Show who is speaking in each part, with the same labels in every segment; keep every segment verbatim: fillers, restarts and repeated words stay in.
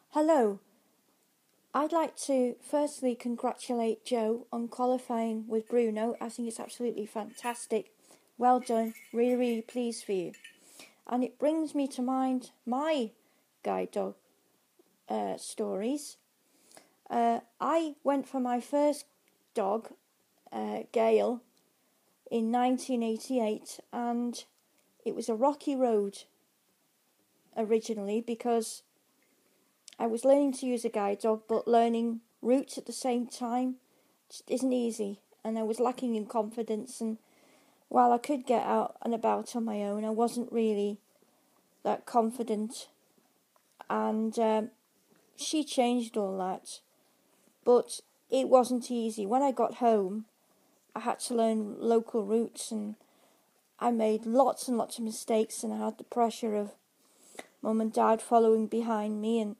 Speaker 1: Hello. I'd like to firstly congratulate Joe on qualifying with Bruno. I think it's absolutely fantastic. Well done. Really, really pleased for you. And it brings me to mind my guide dog uh, stories. Uh, I went for my first dog, uh, Gail, in nineteen eighty-eight, and it was a rocky road originally because I was learning to use a guide dog, but learning routes at the same time just isn't easy, and I was lacking in confidence, and while I could get out and about on my own, I wasn't really that confident, and um, she changed all that, but it wasn't easy. When I got home, I had to learn local routes, and I made lots and lots of mistakes, and I had the pressure of Mum and Dad following behind me, and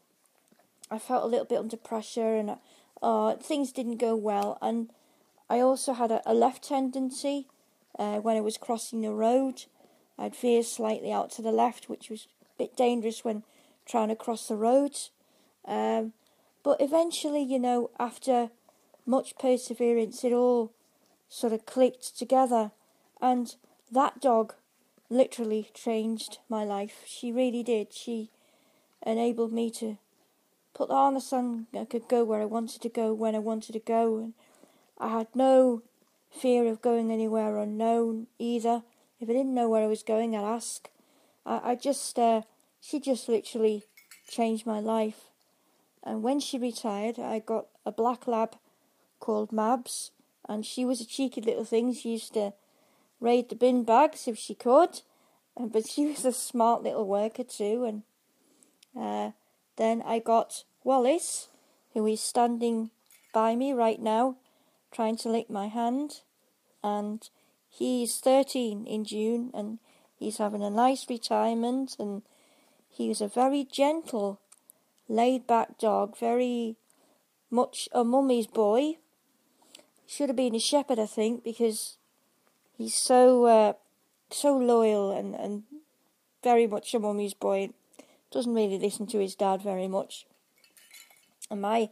Speaker 1: I felt a little bit under pressure, and uh, things didn't go well. And I also had a, a left tendency uh, when I was crossing the road. I'd veer slightly out to the left, which was a bit dangerous when trying to cross the road. Um, but eventually, you know, after much perseverance, it all sort of clicked together. And that dog literally changed my life. She really did. She enabled me to put the harness on. I could go where I wanted to go, when I wanted to go, and I had no fear of going anywhere unknown either. If I didn't know where I was going, I'd ask. I, I just, uh, she just literally changed my life. And when she retired, I got a black lab called Mabs, and she was a cheeky little thing. She used to raid the bin bags if she could, and, but she was a smart little worker too. And uh, then I got Wallace, who is standing by me right now, trying to lick my hand, and he's thirteen in June, and he's having a nice retirement, and he's a very gentle, laid-back dog, very much a mummy's boy. Should have been a shepherd, I think, because he's so uh, so loyal and, and very much a mummy's boy. Doesn't really listen to his dad very much. And my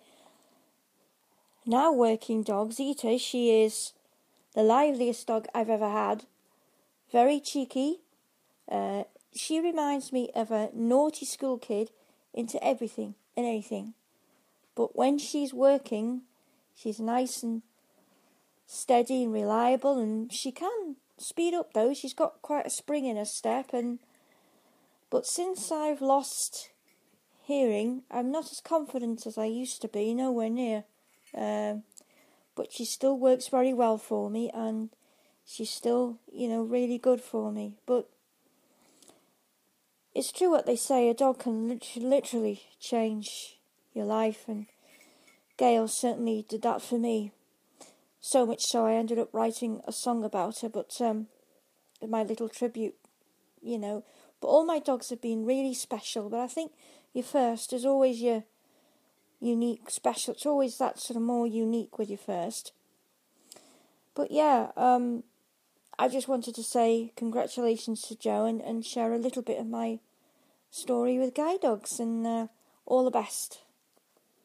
Speaker 1: now working dog, Zita, she is the liveliest dog I've ever had. Very cheeky. Uh, she reminds me of a naughty school kid into everything and anything. But when she's working, she's nice and steady and reliable, and she can speed up though. She's got quite a spring in her step, and but since I've lost hearing, I'm not as confident as I used to be, nowhere near. Um, but she still works very well for me, and she's still, you know, really good for me. But it's true what they say, a dog can lit- literally change your life, and Gail certainly did that for me. So much so I ended up writing a song about her, but um, my little tribute, you know. But all my dogs have been really special, but I think your first is always your unique, special. It's always that sort of more unique with your first. But yeah, um, I just wanted to say congratulations to Joe, and, and share a little bit of my story with guide dogs, and uh, all the best.